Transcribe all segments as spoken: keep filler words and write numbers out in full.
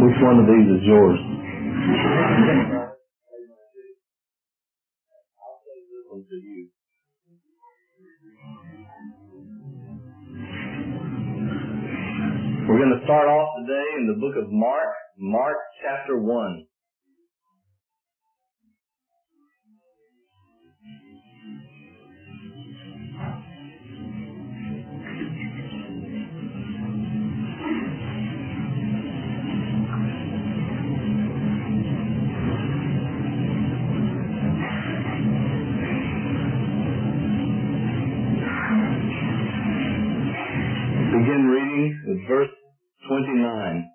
Which one of these is yours? I'll say this one to you. We're going to start off today in the book of Mark, Mark chapter one. Begin reading with verse twenty-nine.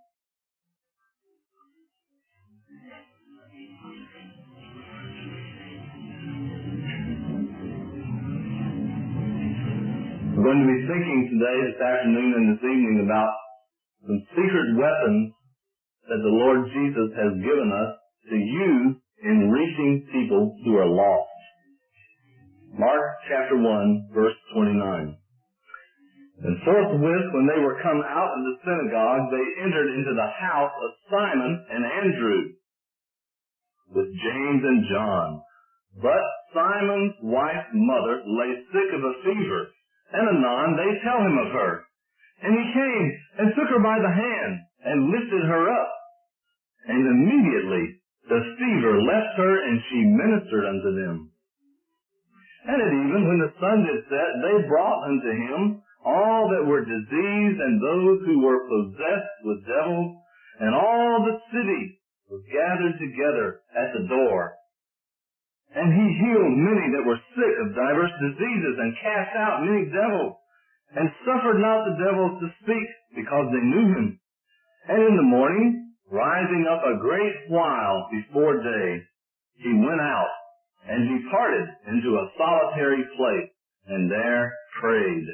We're going to be thinking today, this afternoon and this evening, about some secret weapons that the Lord Jesus has given us to use in reaching people who are lost. Mark chapter one, verse twenty-nine. And forthwith, when they were come out of the synagogue, they entered into the house of Simon and Andrew, with James and John. But Simon's wife's mother lay sick of a fever, and anon they tell him of her. And he came and took her by the hand, and lifted her up. And immediately the fever left her, and she ministered unto them. And at even when the sun did set, they brought unto him all that were diseased, and those who were possessed with devils, and all the city was gathered together at the door. And he healed many that were sick of divers diseases, and cast out many devils, and suffered not the devils to speak, because they knew him. And in the morning, rising up a great while before day, he went out, and departed into a solitary place, and there prayed.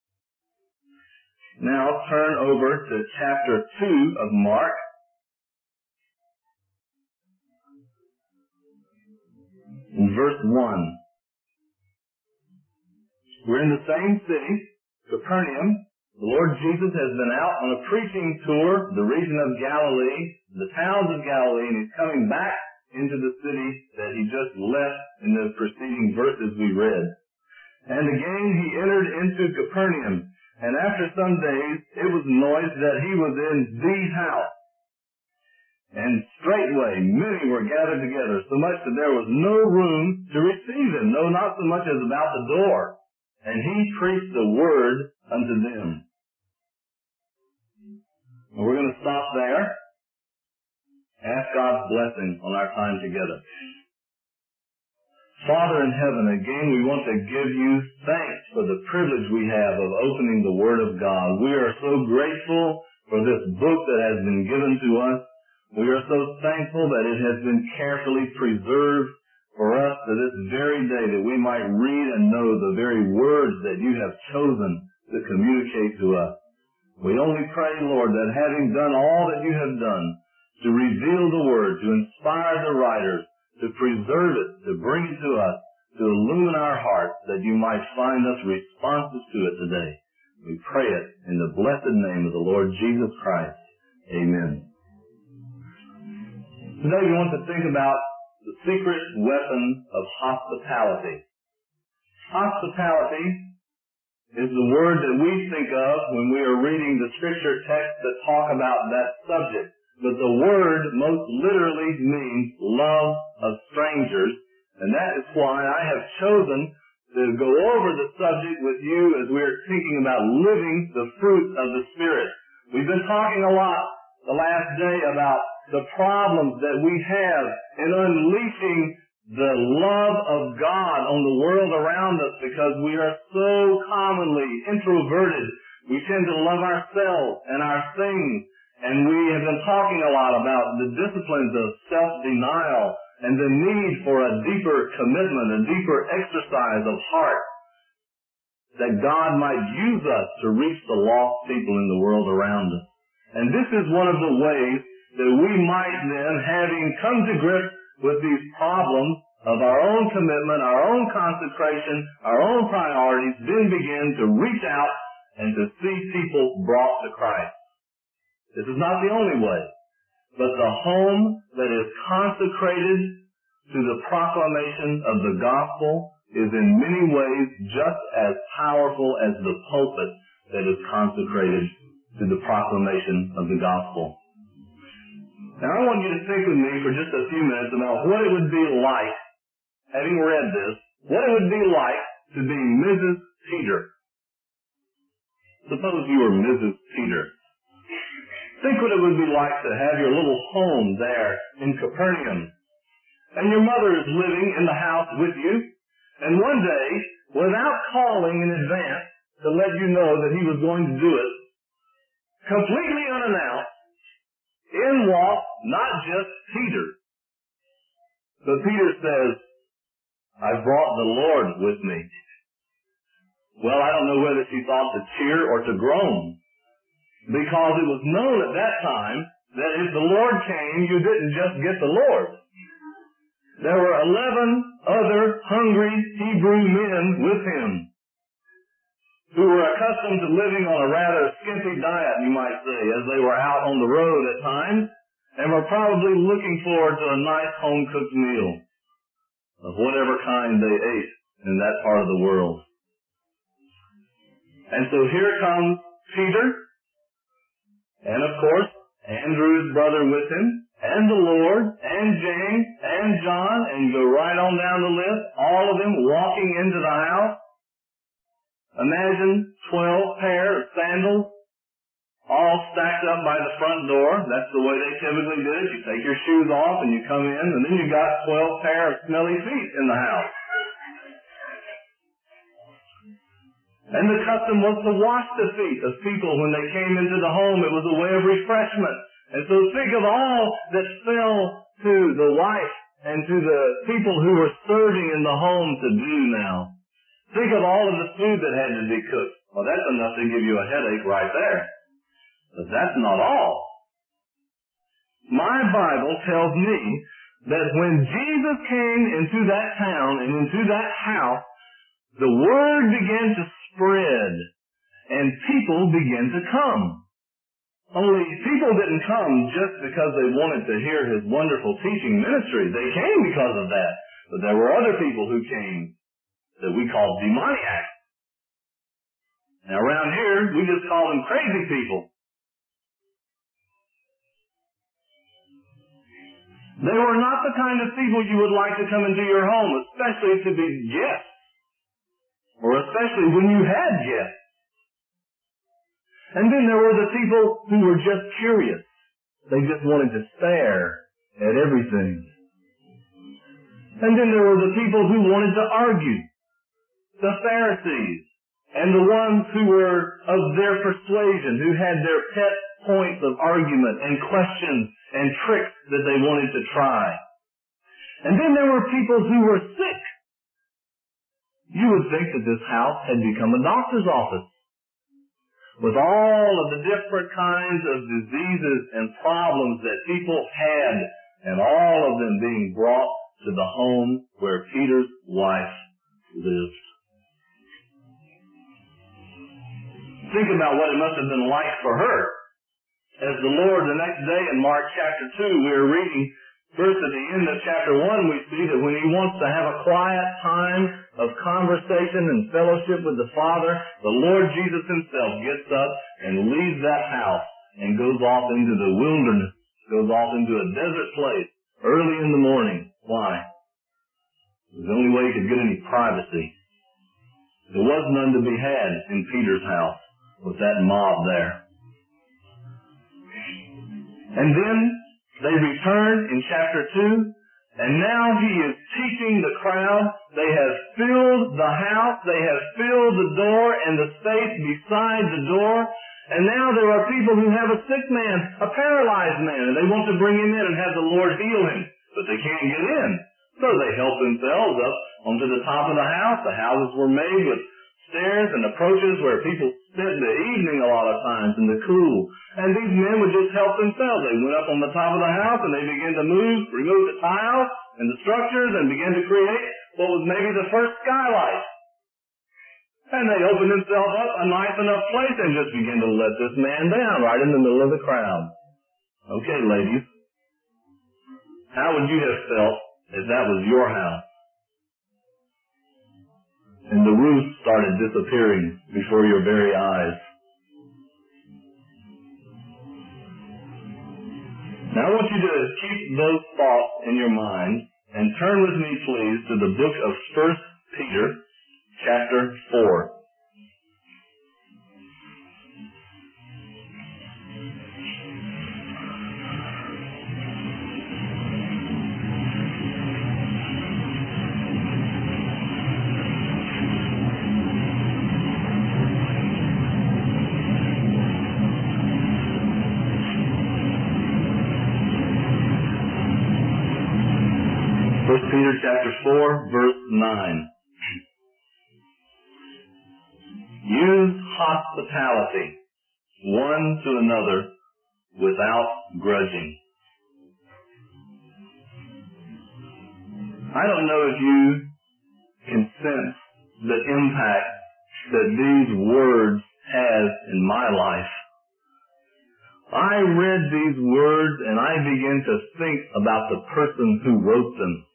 Now turn over to chapter two of Mark. In verse one. We're in the same city, Capernaum. The Lord Jesus has been out on a preaching tour, the region of Galilee, the towns of Galilee, and he's coming back into the city that he just left in the preceding verses we read. And again he entered into Capernaum. And after some days, it was noised that he was in the house. And straightway many were gathered together, so much that there was no room to receive him, no, not so much as about the door. And he preached the word unto them. And we're going to stop there. Ask God's blessing on our time together. Father in heaven, again we want to give you thanks for the privilege we have of opening the Word of God. We are so grateful for this book that has been given to us. We are so thankful that it has been carefully preserved for us to this very day, that we might read and know the very words that you have chosen to communicate to us. We only pray, Lord, that having done all that you have done, to reveal the Word, to inspire the writers, to preserve it, to bring it to us, to illumine our hearts, that you might find us responsive to it today. We pray it in the blessed name of the Lord Jesus Christ. Amen. Today we want to think about the secret weapon of hospitality. Hospitality is the word that we think of when we are reading the scripture texts that talk about that subject. But the word most literally means love of strangers, and that is why I have chosen to go over the subject with you as we are thinking about living the fruit of the Spirit. We've been talking a lot the last day about the problems that we have in unleashing the love of God on the world around us, because we are so commonly introverted. We tend to love ourselves and our things. And we have been talking a lot about the disciplines of self-denial and the need for a deeper commitment, a deeper exercise of heart, that God might use us to reach the lost people in the world around us. And this is one of the ways that we might then, having come to grips with these problems of our own commitment, our own consecration, our own priorities, then begin to reach out and to see people brought to Christ. This is not the only way. but the home that is consecrated to the proclamation of the gospel is in many ways just as powerful as the pulpit that is consecrated to the proclamation of the gospel. Now I want you to think with me for just a few minutes about what it would be like, having read this, what it would be like to be Missus Peter. Suppose you were Missus Peter. Think what it would be like to have your little home there in Capernaum. And your mother is living in the house with you. And one day, without calling in advance to let you know that he was going to do it, completely unannounced, in walks not just Peter, but Peter says, I brought the Lord with me. Well, I don't know whether she thought to cheer or to groan, because it was known at that time that if the Lord came, you didn't just get the Lord. There were eleven other hungry Hebrew men with him who were accustomed to living on a rather skimpy diet, you might say, as they were out on the road at times, and were probably looking forward to a nice home-cooked meal of whatever kind they ate in that part of the world. And so here comes Peter, and of course, Andrew's brother with him, and the Lord, and James, and John, and go right on down the list, all of them walking into the house. Imagine twelve pair of sandals, all stacked up by the front door. That's the way they typically did it. You take your shoes off and you come in, and then you got twelve pair of smelly feet in the house. And the custom was to wash the feet of people when they came into the home. It was a way of refreshment. And so think of all that fell to the wife and to the people who were serving in the home to do now. Think of all of the food that had to be cooked. Well, that's enough to give you a headache right there. But that's not all. My Bible tells me that when Jesus came into that town and into that house, the word began to spread and people began to come. Only people didn't come just because they wanted to hear his wonderful teaching ministry. They came because of that. But there were other people who came that we call demoniacs. Now around here, we just call them crazy people. They were not the kind of people you would like to come into your home, especially to be guests, or especially when you had guests. And then there were the people who were just curious. They just wanted to stare at everything. And then there were the people who wanted to argue. The Pharisees, and the ones who were of their persuasion, who had their pet points of argument and questions and tricks that they wanted to try. And then there were people who were sick. You would think that this house had become a doctor's office, with all of the different kinds of diseases and problems that people had, and all of them being brought to the home where Peter's wife lived. Think about what it must have been like for her. As the Lord, the next day in Mark chapter two, we are reading, first at the end of chapter one, we see that when he wants to have a quiet time of conversation and fellowship with the Father, the Lord Jesus himself gets up and leaves that house and goes off into the wilderness, goes off into a desert place early in the morning. Why? It was the only way he could get any privacy. There was none to be had in Peter's house with that mob there. And then they return in chapter two, and now he is teaching the crowd. They have filled the house, they have filled the door and the space beside the door, and now there are people who have a sick man, a paralyzed man, and they want to bring him in and have the Lord heal him, but they can't get in. So they help themselves up onto the top of the house. The houses were made with stairs and approaches where people spent the evening a lot of times in the cool. And these men would just help themselves. They went up on the top of the house and they began to move, remove the tiles and the structures and began to create what was maybe the first skylight. And they opened themselves up a nice enough place and just began to let this man down right in the middle of the crowd. Okay, ladies, How would you have felt if that was your house and the roof started disappearing before your very eyes? Now I want you to keep those thoughts in your mind and turn with me, please, to the book of First Peter, chapter four. First Peter chapter four, verse nine. Use hospitality one to another without grudging. I don't know if you can sense the impact that these words have in my life. I read these words and I began to think about the person who wrote them.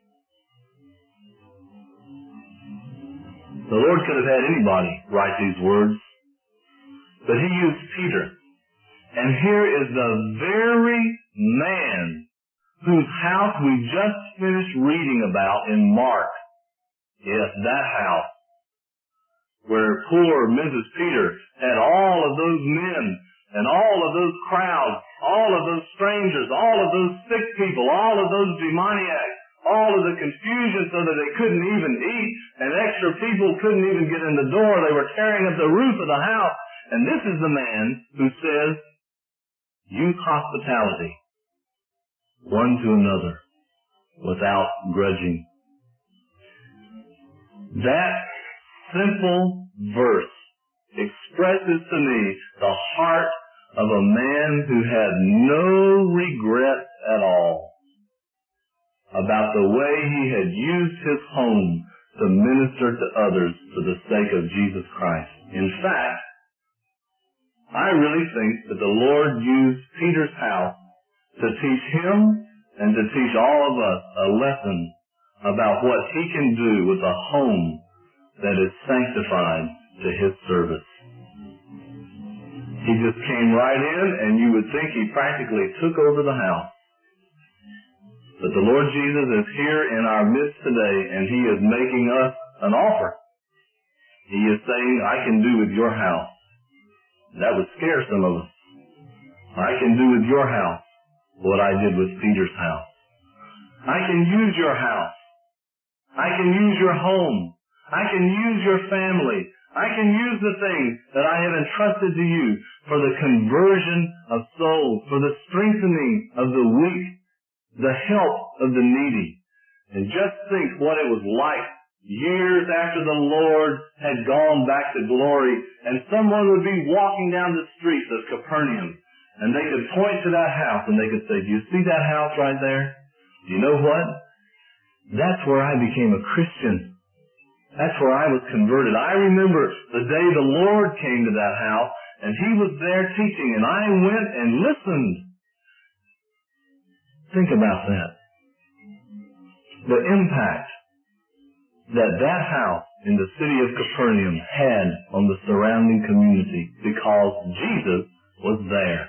The Lord could have had anybody write these words, but He used Peter. And here is the very man whose house we just finished reading about in Mark. Yes, that house where poor Missus Peter had all of those men and all of those crowds, all of those strangers, all of those sick people, all of those demoniacs, all of the confusion so that they couldn't even eat, and extra people couldn't even get in the door. They were tearing up the roof of the house. And this is the man who says, use hospitality one to another without grudging. That simple verse expresses to me the heart of a man who had no regrets at all about the way he had used his home to minister to others for the sake of Jesus Christ. In fact, I really think that the Lord used Peter's house to teach him and to teach all of us a lesson about what he can do with a home that is sanctified to his service. He just came right in and you would think he practically took over the house. But the Lord Jesus is here in our midst today, and He is making us an offer. He is saying, I can do with your house. That would scare some of us. I can do with your house what I did with Peter's house. I can use your house. I can use your home. I can use your family. I can use the things that I have entrusted to you for the conversion of souls, for the strengthening of the weak, the help of the needy. And just think what it was like years after the Lord had gone back to glory, and someone would be walking down the streets of Capernaum, and they could point to that house and they could say, do you see that house right there? Do you know what? That's where I became a Christian. That's where I was converted. I remember the day the Lord came to that house, and He was there teaching, and I went and listened. Think about that. The impact that that house in the city of Capernaum had on the surrounding community because Jesus was there.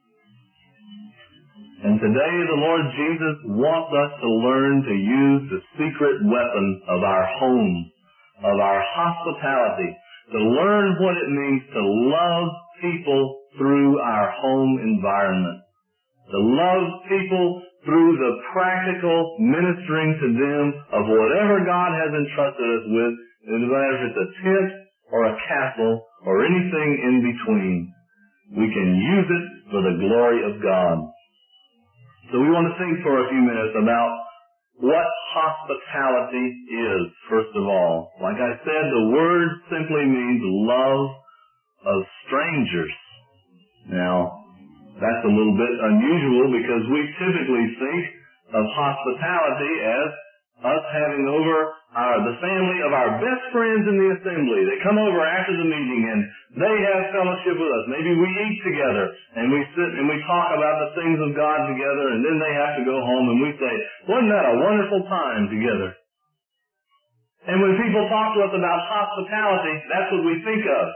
And today the Lord Jesus wants us to learn to use the secret weapon of our home, of our hospitality, to learn what it means to love people through our home environment, to love people through the practical ministering to them of whatever God has entrusted us with, no matter if it's a tent or a castle or anything in between. We can use it for the glory of God. So we want to think for a few minutes about what hospitality is, first of all. Like I said, the word simply means love of strangers. Now, that's a little bit unusual because we typically think of hospitality as us having over our, the family of our best friends in the assembly. They come over after the meeting and they have fellowship with us. Maybe we eat together and we sit and we talk about the things of God together, and then they have to go home and we say, wasn't that a wonderful time together? And when people talk to us about hospitality, that's what we think of.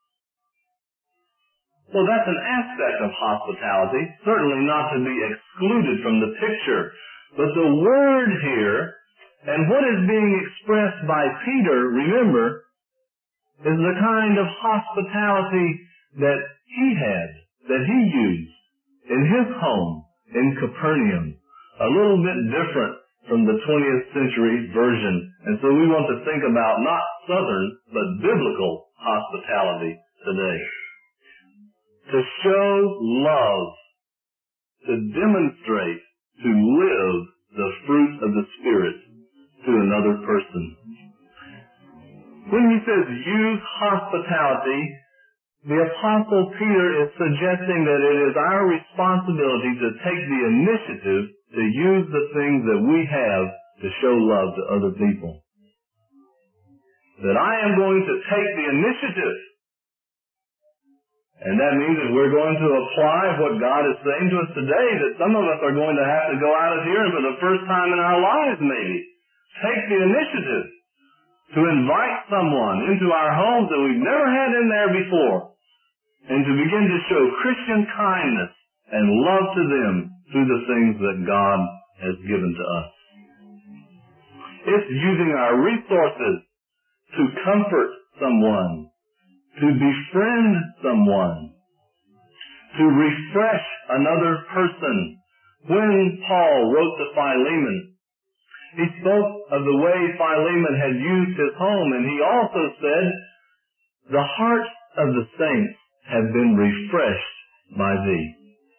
Well, that's an aspect of hospitality, certainly not to be excluded from the picture. But the word here, and what is being expressed by Peter, remember, is the kind of hospitality that he had, that he used in his home in Capernaum. A little bit different from the twentieth century version. And so we want to think about not southern, but biblical hospitality today. To show love, to demonstrate, to live the fruit of the Spirit to another person. When he says use hospitality, the Apostle Peter is suggesting that it is our responsibility to take the initiative to use the things that we have to show love to other people. That I am going to take the initiative. And that means that we're going to apply what God is saying to us today, that some of us are going to have to go out of here and for the first time in our lives maybe, take the initiative to invite someone into our homes that we've never had in there before, and to begin to show Christian kindness and love to them through the things that God has given to us. It's using our resources to comfort someone, to befriend someone, to refresh another person. When Paul wrote to Philemon, he spoke of the way Philemon had used his home, and he also said, the hearts of the saints have been refreshed by thee.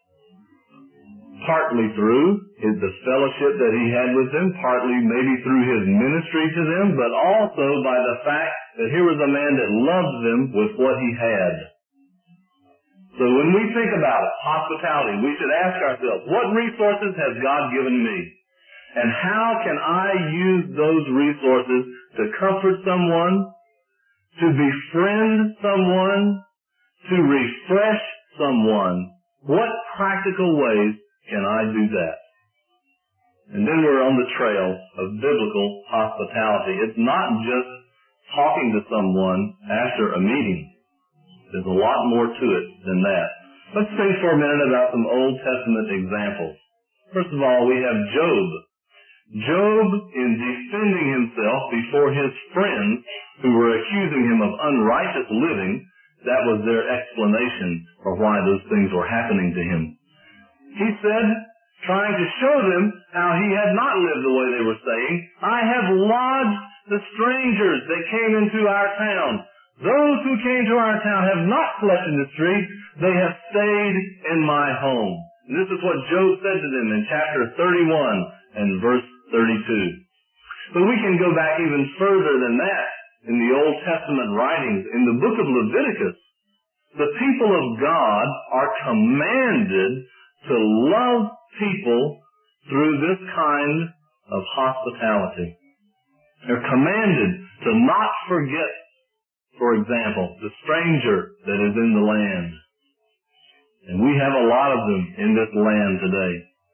Partly through the fellowship that he had with them, partly maybe through his ministry to them, but also by the fact that here was a man that loved them with what he had. So when we think about it, hospitality, we should ask ourselves, what resources has God given me? And how can I use those resources to comfort someone, to befriend someone, to refresh someone? What practical ways can I do that? And then we're on the trail of biblical hospitality. It's not just talking to someone after a meeting. There's a lot more to it than that. Let's think for a minute about some Old Testament examples. First of all, we have Job. Job, in defending himself before his friends who were accusing him of unrighteous living, that was their explanation for why those things were happening to him. He said, trying to show them how he had not lived the way they were saying, I have lodged the strangers that came into our town. Those who came to our town have not slept in the streets. They have stayed in my home. And this is what Job said to them in chapter thirty-one and verse thirty-two. But we can go back even further than that in the Old Testament writings. In the book of Leviticus, the people of God are commanded to love people through this kind of hospitality. They're commanded to not forget, for example, the stranger that is in the land. And we have a lot of them in this land today.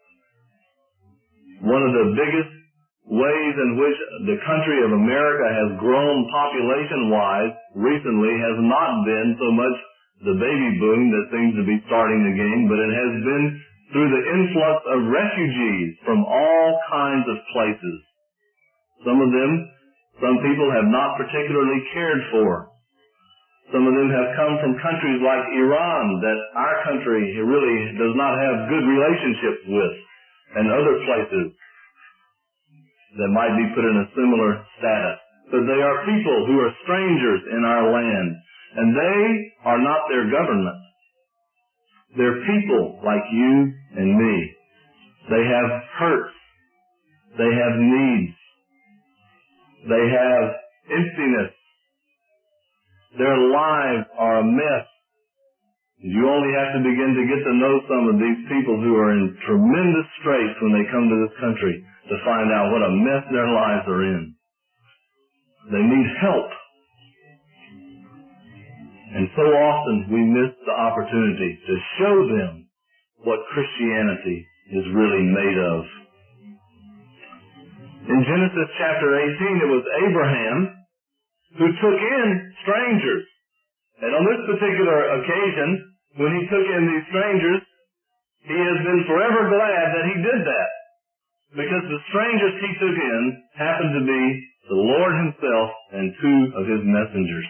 One of the biggest ways in which the country of America has grown population-wise recently has not been so much the baby boom that seems to be starting again, but it has been through the influx of refugees from all kinds of places. Some of them, some people have not particularly cared for. Some of them have come from countries like Iran that our country really does not have good relationships with, and other places that might be put in a similar status. But they are people who are strangers in our land, and they are not their government. They're people like you and me. They have hurts. They have needs. They have emptiness. Their lives are a mess. You only have to begin to get to know some of these people who are in tremendous straits when they come to this country to find out what a mess their lives are in. They need help. And so often we miss the opportunity to show them what Christianity is really made of. In Genesis chapter eighteen, it was Abraham who took in strangers. And on this particular occasion, when he took in these strangers, he has been forever glad that he did that. Because the strangers he took in happened to be the Lord himself and two of his messengers.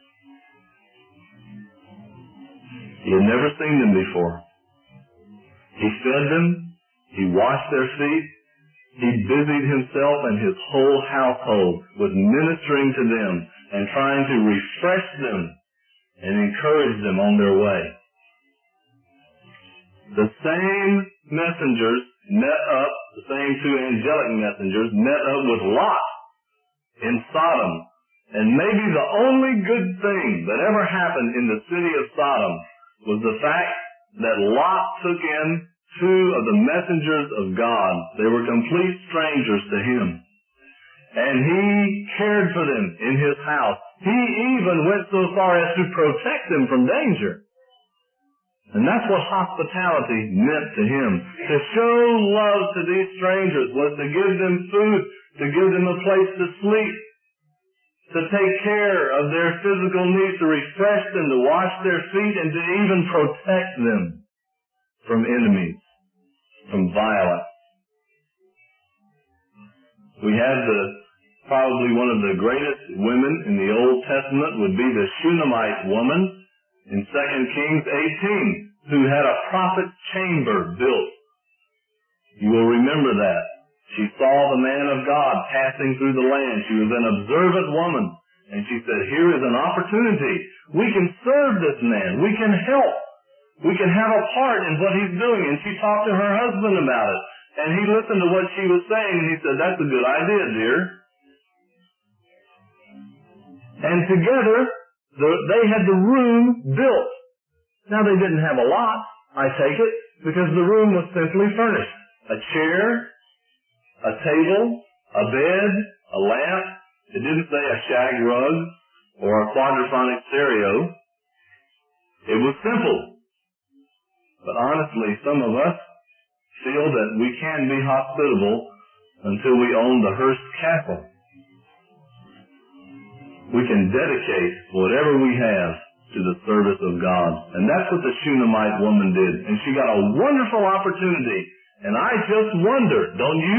He had never seen them before. He fed them. He washed their feet. He busied himself and his whole household with ministering to them and trying to refresh them and encourage them on their way. The same messengers met up, the same two angelic messengers met up with Lot in Sodom. And maybe the only good thing that ever happened in the city of Sodom was the fact that Lot took in two of the messengers of God. They were complete strangers to him. And he cared for them in his house. He even went so far as to protect them from danger. And that's what hospitality meant to him. To show love to these strangers was to give them food, to give them a place to sleep, to take care of their physical needs, to refresh them, to wash their feet, and to even protect them from enemies, from violence. We have the, probably one of the greatest women in the Old Testament would be the Shunammite woman in Second Kings eighteen, who had a prophet's chamber built. You will remember that. She saw the man of God passing through the land. She was an observant woman. And she said, here is an opportunity. We can serve this man. We can help. We can have a part in what he's doing. And she talked to her husband about it. And he listened to what she was saying. And he said, that's a good idea, dear. And together, the, they had the room built. Now, they didn't have a lot, I take it, because the room was simply furnished. A chair, a table, a bed, a lamp. It didn't say a shag rug or a quadraphonic stereo. It was simple. But honestly, some of us feel that we can be hospitable until we own the Hearst Castle. We can dedicate whatever we have to the service of God. And that's what the Shunammite woman did. And she got a wonderful opportunity. And I just wonder, don't you,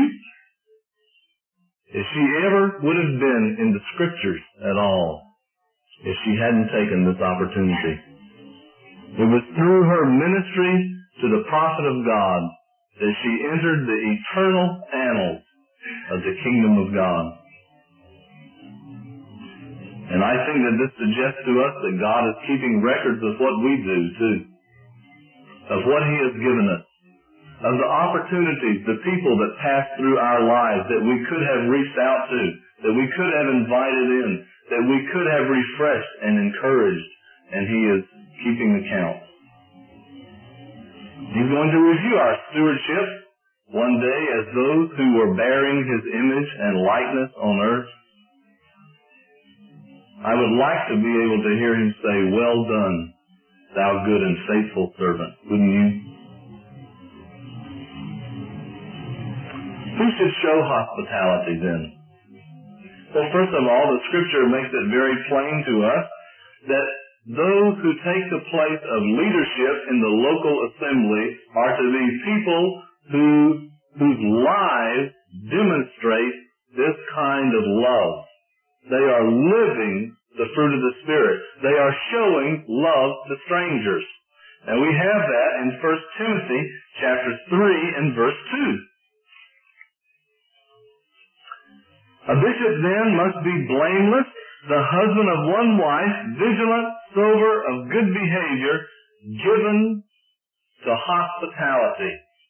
if she ever would have been in the Scriptures at all if she hadn't taken this opportunity. It was through her ministry to the prophet of God that she entered the eternal annals of the kingdom of God. And I think that this suggests to us that God is keeping records of what we do too, of what He has given us, of the opportunities, the people that pass through our lives that we could have reached out to, that we could have invited in, that we could have refreshed and encouraged, and He is keeping account. He's going to review our stewardship one day as those who were bearing His image and likeness on earth. I would like to be able to hear Him say, well done, thou good and faithful servant. Wouldn't you? Who should show hospitality then? Well, first of all, the Scripture makes it very plain to us that those who take the place of leadership in the local assembly are to be people who, whose lives demonstrate this kind of love. They are living the fruit of the Spirit. They are showing love to strangers. And we have that in First Timothy chapter three and verse two. A bishop then must be blameless, the husband of one wife, vigilant, sober, of good behavior, given to hospitality.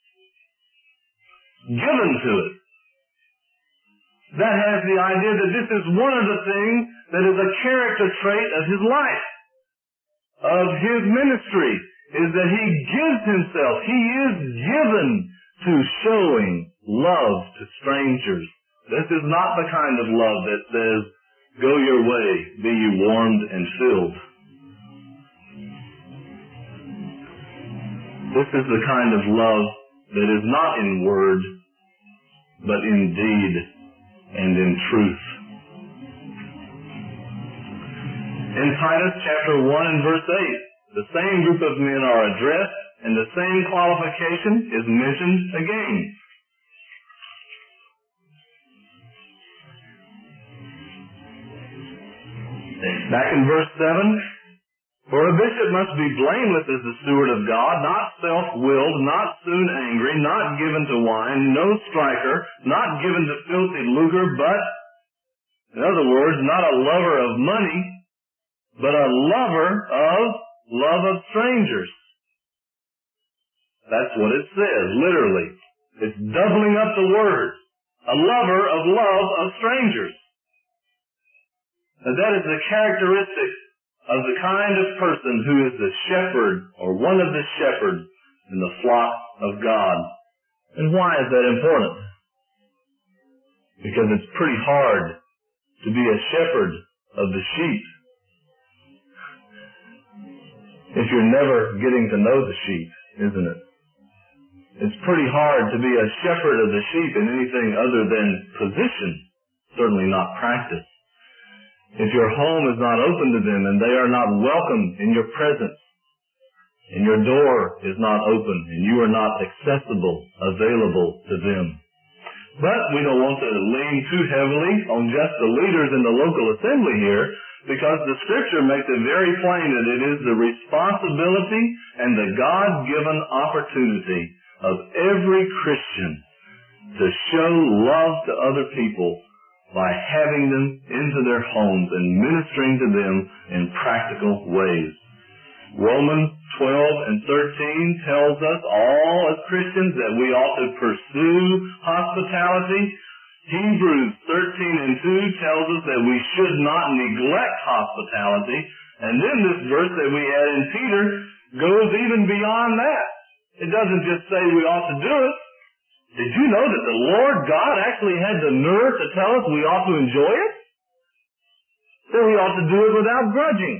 Given to it. That has the idea that this is one of the things that is a character trait of his life, of his ministry. is that he gives himself. He is given to showing love to strangers. This is not the kind of love that says, go your way, be ye warmed and filled. This is the kind of love that is not in word, but in deed and in truth. In Titus chapter one and verse eight, the same group of men are addressed, and the same qualification is mentioned again. Back in verse seven, for a bishop must be blameless as the steward of God, not self-willed, not soon angry, not given to wine, no striker, not given to filthy lucre, but, in other words, not a lover of money, but a lover of love of strangers. That's what it says, literally. It's doubling up the word. A lover of love of strangers. Now that is the characteristic of the kind of person who is the shepherd or one of the shepherds in the flock of God. And why is that important? Because it's pretty hard to be a shepherd of the sheep if you're never getting to know the sheep, isn't it? It's pretty hard to be a shepherd of the sheep in anything other than position, certainly not practice. If your home is not open to them and they are not welcome in your presence, and your door is not open and you are not accessible, available to them. But we don't want to lean too heavily on just the leaders in the local assembly here, because the Scripture makes it very plain that it is the responsibility and the God-given opportunity of every Christian to show love to other people by having them into their homes and ministering to them in practical ways. Romans twelve and thirteen tells us all as Christians that we ought to pursue hospitality. Hebrews thirteen and two tells us that we should not neglect hospitality. And then this verse that we had in Peter goes even beyond that. It doesn't just say we ought to do it. Did you know that the Lord God actually had the nerve to tell us we ought to enjoy it? That we ought to do it without grudging.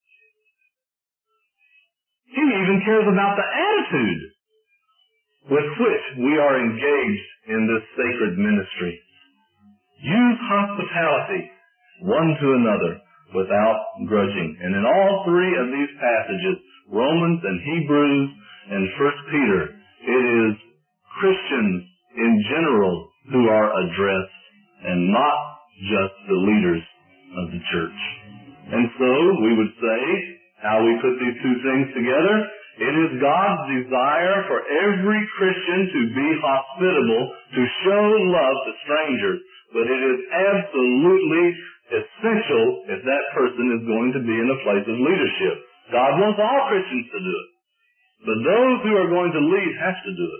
He even cares about the attitude with which we are engaged in this sacred ministry. Use hospitality one to another without grudging. And in all three of these passages, Romans and Hebrews and First Peter, it is Christians in general who are addressed and not just the leaders of the church. And so we would say, how we put these two things together, it is God's desire for every Christian to be hospitable, to show love to strangers, but it is absolutely essential if that person is going to be in a place of leadership. God wants all Christians to do it, but those who are going to lead have to do it.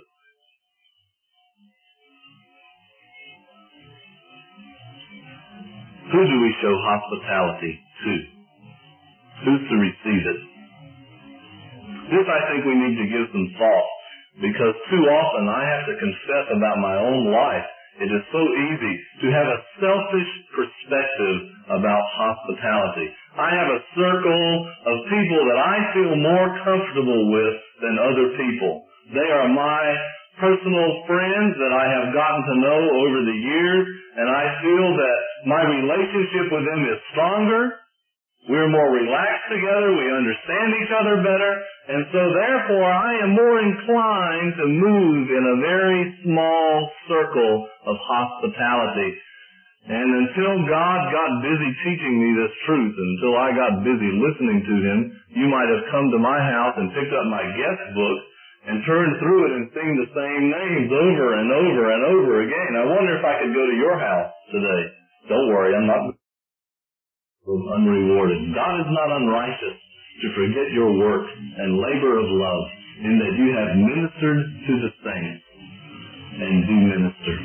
Who do we show hospitality to? Who's to receive it? This I think we need to give some thought, because too often I have to confess about my own life. It is so easy to have a selfish perspective about hospitality. I have a circle of people that I feel more comfortable with than other people. They are my personal friends that I have gotten to know over the years, and I feel that my relationship with them is stronger. We're more relaxed together. We understand each other better. And so therefore, I am more inclined to move in a very small circle of hospitality. And until God got busy teaching me this truth, until I got busy listening to Him, you might have come to my house and picked up my guest book and turned through it and sing the same names over and over and over again. I wonder if I could go to your house today. Don't worry, I'm not unrewarded. God is not unrighteous to forget your work and labor of love, in that you have ministered to the saints and do minister.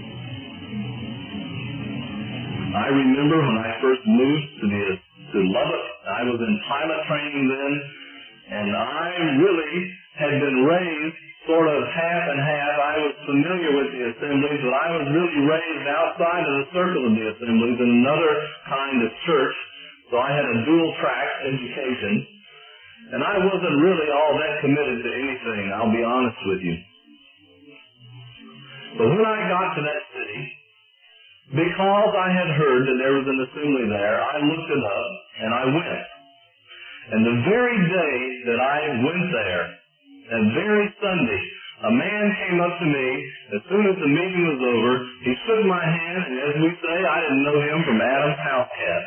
I remember when I first moved to the to Lubbock, I was in pilot training then, and I really had been raised sort of half and half. I was familiar with the assemblies, but I was really raised outside of the circle of the assemblies in another kind of church. So I had a dual track education. And I wasn't really all that committed to anything, I'll be honest with you. But when I got to that city, because I had heard that there was an assembly there, I looked it up and I went. And the very day that I went there, that very Sunday, a man came up to me as soon as the meeting was over. He shook my hand, and as we say, I didn't know him from Adam's house cat.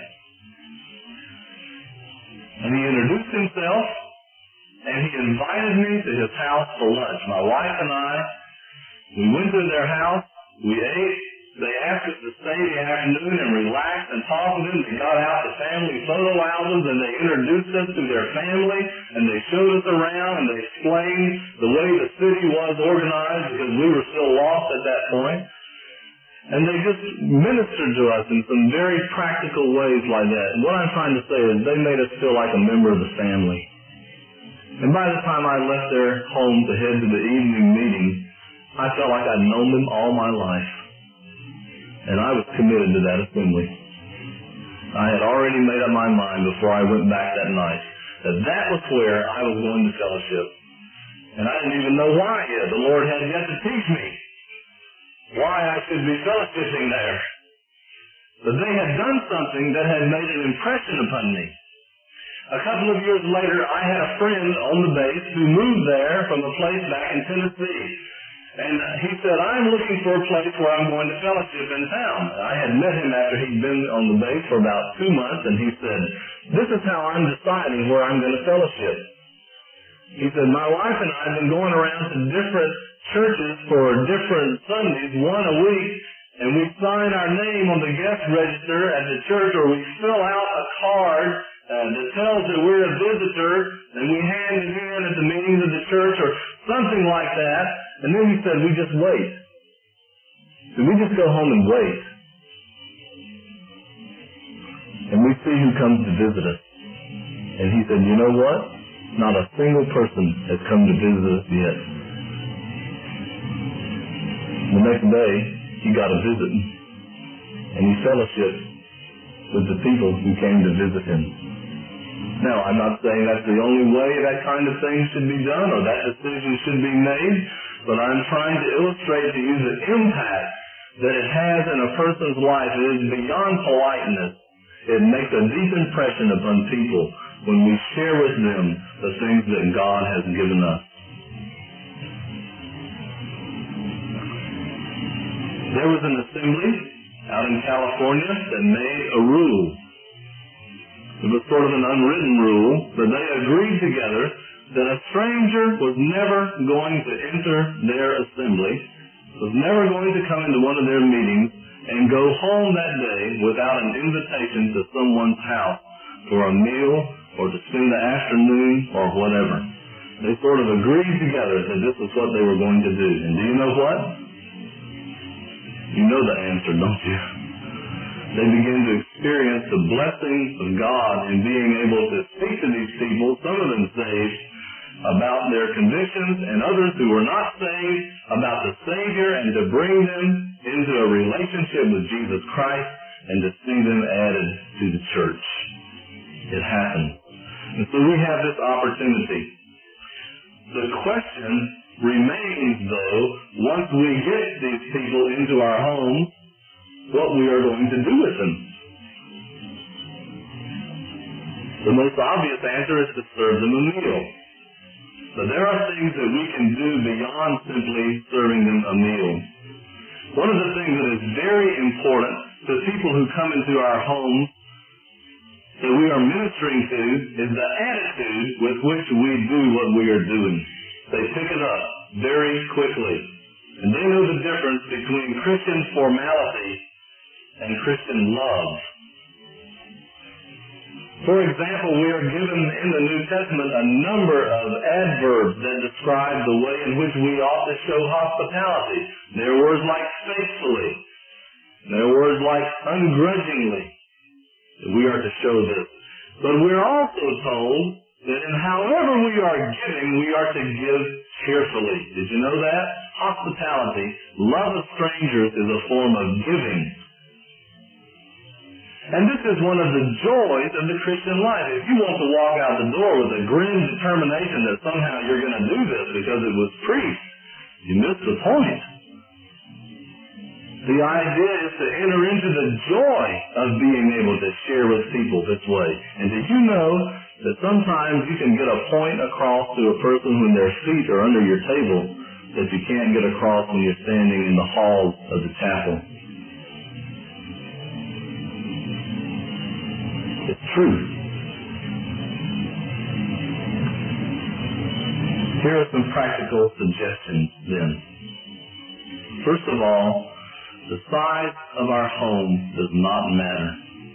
And he introduced himself, and he invited me to his house for lunch. My wife and I, we went to their house, we ate. They asked us to stay the afternoon and relax and talk with them. They got out the family photo albums and they introduced us to their family and they showed us around and they explained the way the city was organized because we were still lost at that point. And they just ministered to us in some very practical ways like that. And what I'm trying to say is they made us feel like a member of the family. And by the time I left their home to head to the evening meeting, I felt like I'd known them all my life. And I was committed to that assembly. I had already made up my mind before I went back that night that that was where I was going to fellowship. And I didn't even know why yet. The Lord had yet to teach me why I should be fellowshipping there. But they had done something that had made an impression upon me. A couple of years later, I had a friend on the base who moved there from a place back in Tennessee. And he said, I'm looking for a place where I'm going to fellowship in town. I had met him after he'd been on the base for about two months, and he said, this is how I'm deciding where I'm going to fellowship. He said, my wife and I have been going around to different churches for different Sundays, one a week, and we sign our name on the guest register at the church, or we fill out a card uh, that tells that we're a visitor, and we hand it in at the meetings of the church, or something like that. And then he said, we just wait. So we just go home and wait. And we see who comes to visit us. And he said, you know what? Not a single person has come to visit us yet. The next day, he got a visit. And he fellowshiped with the people who came to visit him. Now, I'm not saying that's the only way that kind of thing should be done or that decision should be made, but I'm trying to illustrate to you the impact that it has in a person's life. It is beyond politeness. It makes a deep impression upon people when we share with them the things that God has given us. There was an assembly out in California that made a rule. It was sort of an unwritten rule, but they agreed together that a stranger was never going to enter their assembly, was never going to come into one of their meetings and go home that day without an invitation to someone's house for a meal or to spend the afternoon or whatever. They sort of agreed together that this is what they were going to do. And do you know what? You know the answer, don't you? They began to experience the blessing of God in being able to speak to these people, some of them saved, about their convictions, and others who were not saved, about the Savior, and to bring them into a relationship with Jesus Christ and to see them added to the church. It happened. And so we have this opportunity. The question remains, though, once we get these people into our homes, what we are going to do with them. The most obvious answer is to serve them a meal. But there are things that we can do beyond simply serving them a meal. One of the things that is very important to people who come into our homes that we are ministering to is the attitude with which we do what we are doing. They pick it up very quickly. And they know the difference between Christian formality and Christian love. For example, we are given in the New Testament a number of adverbs that describe the way in which we ought to show hospitality. There are words like faithfully. There are words like ungrudgingly. We are to show this. But we're also told that in however we are giving, we are to give cheerfully. Did you know that? Hospitality, love of strangers is a form of giving. And this is one of the joys of the Christian life. If you want to walk out the door with a grim determination that somehow you're going to do this because it was preached, you miss the point. The idea is to enter into the joy of being able to share with people this way. And did you know that sometimes you can get a point across to a person when their feet are under your table that you can't get across when you're standing in the halls of the chapel? It's true. Here are some practical suggestions then. First of all, the size of our home does not matter.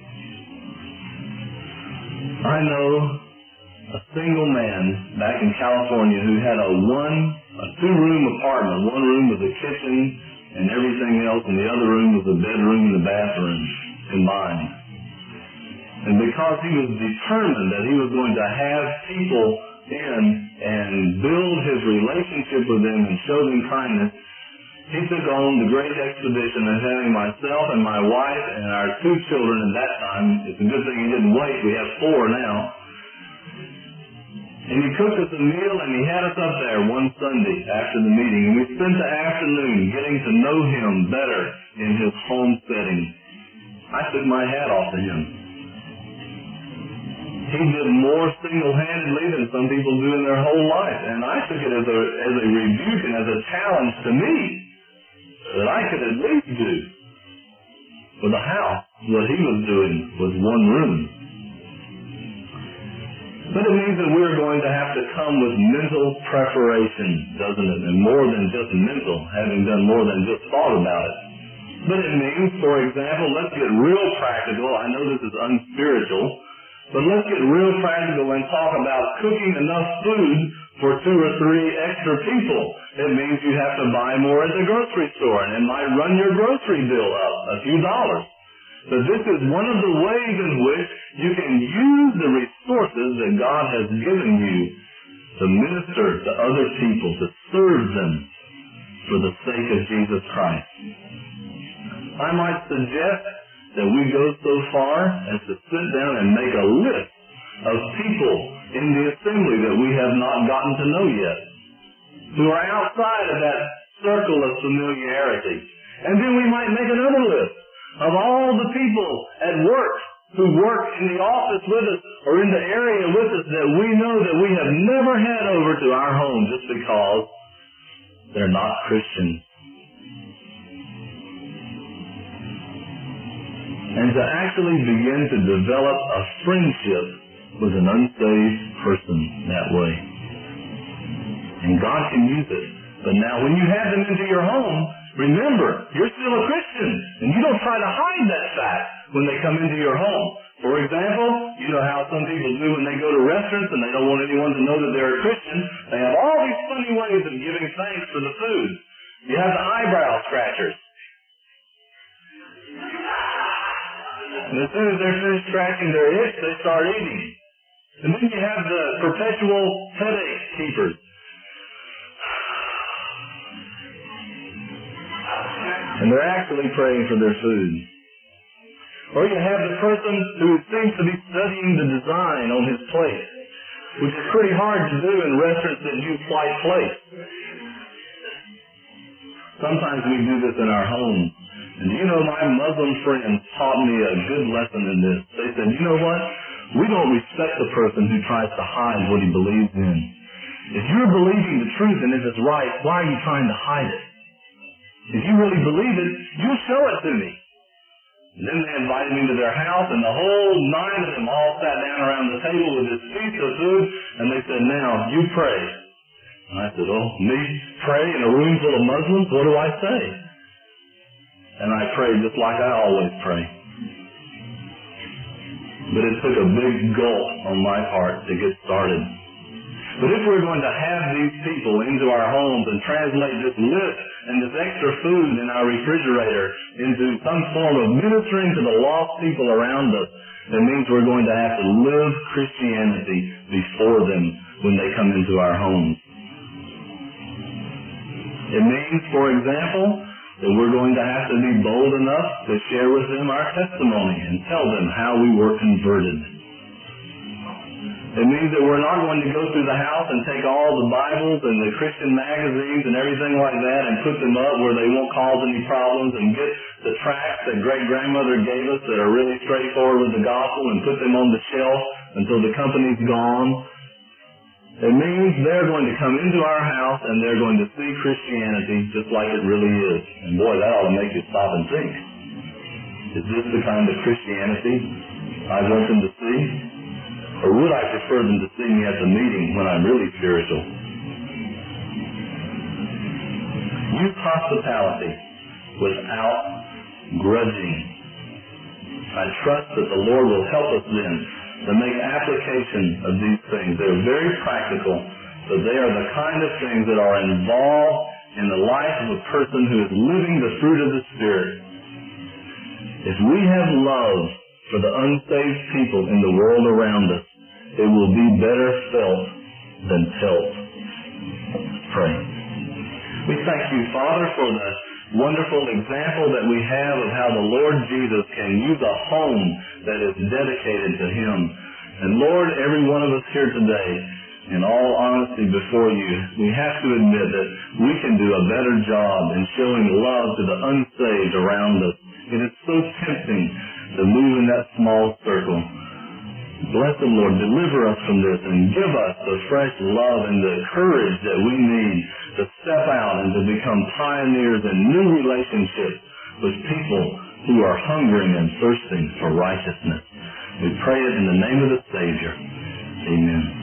I know a single man back in California who had a one, a two-room apartment. One room was a kitchen and everything else, and the other room was a bedroom and a bathroom combined. And because he was determined that he was going to have people in and build his relationship with them and show them kindness, he took on the great expedition of having myself and my wife and our two children at that time. It's a good thing he didn't wait. We have four now. And he cooked us a meal and he had us up there one Sunday after the meeting. And we spent the afternoon getting to know him better in his home setting. I took my hat off to him. He did more single-handedly than some people do in their whole life. And I took it as a, as a rebuke and as a challenge to me that I could at least do for the house what he was doing with one room. But it means that we're going to have to come with mental preparation, doesn't it? And more than just mental, having done more than just thought about it. But it means, for example, let's get real practical. I know this is unspiritual, but let's get real practical and talk about cooking enough food for two or three extra people. It means you have to buy more at the grocery store, and it might run your grocery bill up a few dollars. So this is one of the ways in which you can use the resources that God has given you to minister to other people, to serve them for the sake of Jesus Christ. I might suggest that we go so far as to sit down and make a list of people in the assembly that we have not gotten to know yet, who are outside of that circle of familiarity. And then we might make another list of all the people at work who work in the office with us or in the area with us that we know that we have never had over to our home just because they're not Christians. And to actually begin to develop a friendship with an unsaved person that way. And God can use it. But now when you have them into your home, remember, you're still a Christian. And you don't try to hide that fact when they come into your home. For example, you know how some people do when they go to restaurants and they don't want anyone to know that they're a Christian. They have all these funny ways of giving thanks for the food. You have the eyebrow scratchers. And as soon as they're finished scratching their itch, they start eating. And then you have the perpetual headache keepers. And they're actually praying for their food. Or you have the person who seems to be studying the design on his plate, which is pretty hard to do in restaurants that use white plates. Sometimes we do this in our homes. And you know, my Muslim friends taught me a good lesson in this. They said, you know what? We don't respect the person who tries to hide what he believes in. If you're believing the truth and if it's right, why are you trying to hide it? If you really believe it, you show it to me. And then they invited me to their house, and the whole nine of them all sat down around the table with this feast of food, and they said, now, you pray. And I said, oh, me pray in a room full of Muslims? What do I say? And I prayed just like I always pray. But it took a big gulp on my part to get started. But if we're going to have these people into our homes and translate this list and this extra food in our refrigerator into some form of ministering to the lost people around us, It means we're going to have to live Christianity before them when they come into our homes. It means, for example, that we're going to have to be bold enough to share with them our testimony and tell them how we were converted. It means that we're not going to go through the house and take all the Bibles and the Christian magazines and everything like that and put them up where they won't cause any problems, and get the tracts that great-grandmother gave us that are really straightforward with the gospel and put them on the shelf until the company's gone. It means they're going to come into our house and they're going to see Christianity just like it really is. And boy, that ought to make you stop and think. Is this the kind of Christianity I want them to see? Or would I prefer them to see me at the meeting when I'm really spiritual? Use hospitality without grudging. I trust that the Lord will help us then to make application of these things. They're very practical, but they are the kind of things that are involved in the life of a person who is living the fruit of the Spirit. If we have love for the unsaved people in the world around us, it will be better felt than felt. Pray. We thank you, Father, for the wonderful example that we have of how the Lord Jesus can use a home that is dedicated to Him. And Lord, every one of us here today, in all honesty before you, we have to admit that we can do a better job in showing love to the unsaved around us. It is so tempting to move in that small circle. Bless them, Lord. Deliver us from this and give us the fresh love and the courage that we need to step out and to become pioneers in new relationships with people who are hungering and thirsting for righteousness. We pray it in the name of the Savior. Amen.